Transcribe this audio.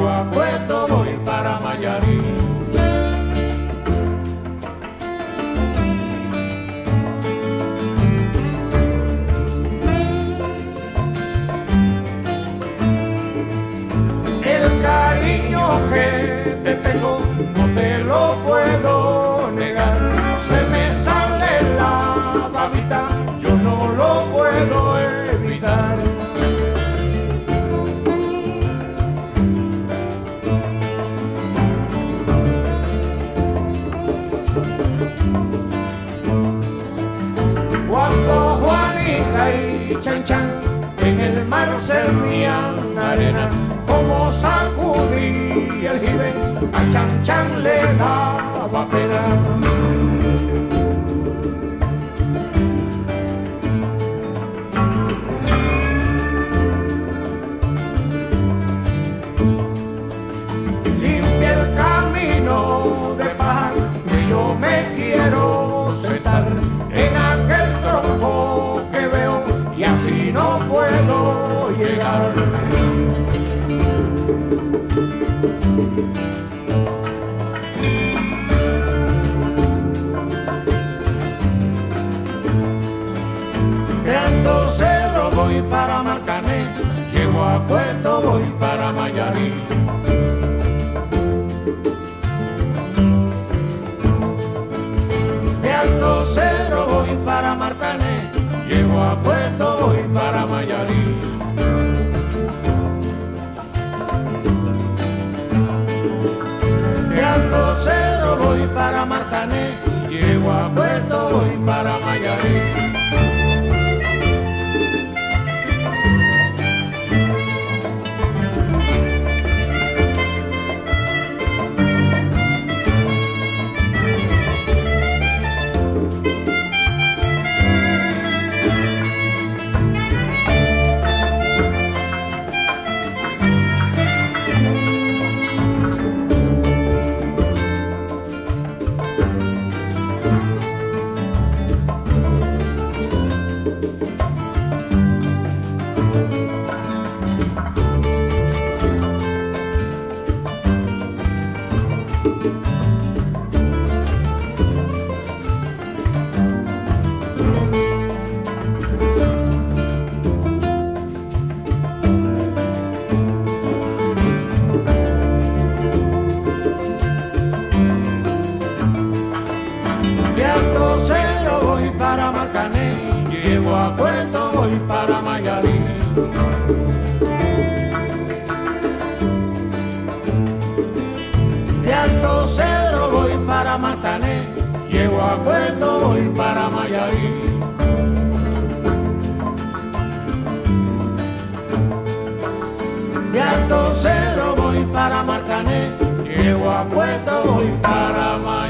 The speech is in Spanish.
llego a Puerto, voy para Mayarí. El cariño que te tengo no te lo puedo negar, se me sale la babita, yo no lo puedo evitar. Cuando Juanica y Chan Chan en el mar servían arena, como sacudí el jibe, a Chan Chan le daba pena. Limpia el camino de paja que yo me quiero sentar en aquel tronco que veo y así no puedo llegar. De Alto Cerro voy para Marcané, llego a Puerto, voy para Mayarí. De Alto Cerro voy para Marcané, llego a Puerto, voy para Mayarí. De Alto Cerro voy para Marcané, llego a Puerto, voy para Mayarí. De Alto Cerro voy para Marcané, llego a Puerto, voy para Mayarí. De Alto Cerro voy para Marcané, llego a Puerto, voy para Mayarí. De Alto Cerro voy para Marcané, llego a Puerto, voy para Mayarí.